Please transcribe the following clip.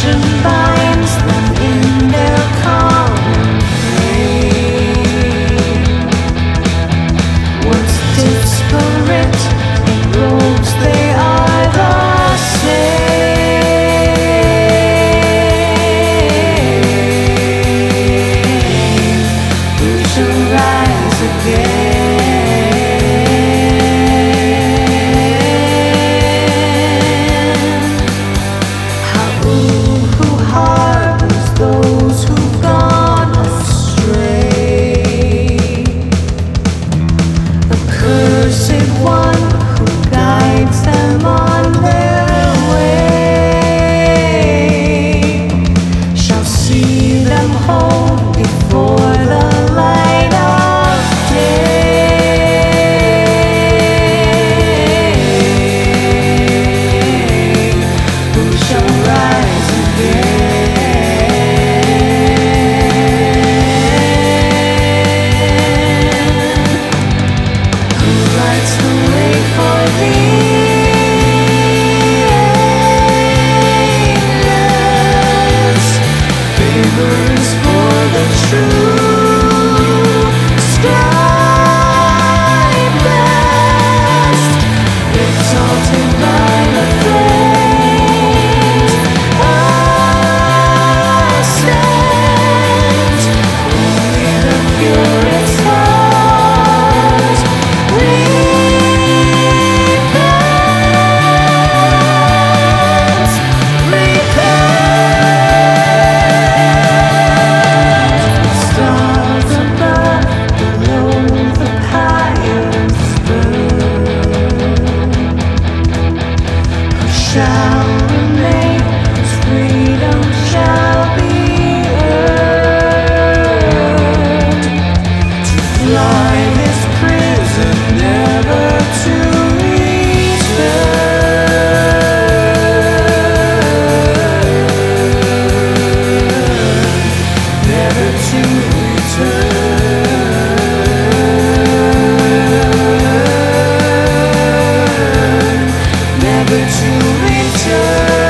binds them in their common pain. Once disparate in roles, they are the same. Who shall rise again? Those who've gone astray, the cursed one who guides them on their way shall see them home before the light of day. Who shall rise again? Shall remain, whose freedom shall be earned, to fly this prison never to return, never to return, never to return.